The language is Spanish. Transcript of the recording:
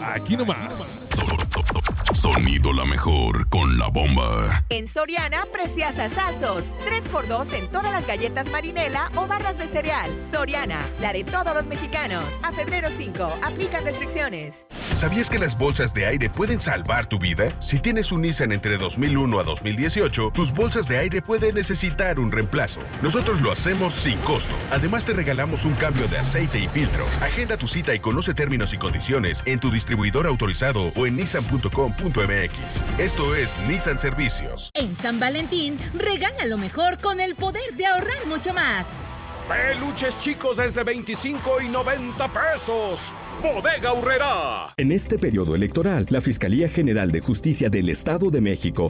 aquí nomás. Sonido la mejor con la bomba. En Soriana, preciazas altos. 3x2 en todas las galletas Marinela o barras de cereal. Soriana, la de todos los mexicanos. A febrero 5, aplican restricciones. ¿Sabías que las bolsas de aire pueden salvar tu vida? Si tienes un Nissan entre 2001 a 2018, tus bolsas de aire pueden necesitar un reemplazo. Nosotros lo hacemos sin costo. Además, te regalamos un cambio de aceite y filtro. Agenda tu cita y conoce términos y condiciones en tu distribuidor autorizado o en nissan.com.mx. Esto es Nissan Servicios. En San Valentín, regala lo mejor con el poder de ahorrar mucho más. Peluches chicos desde 25 y 90 pesos. Bodega Aurrerá. En este periodo electoral, la Fiscalía General de Justicia del Estado de México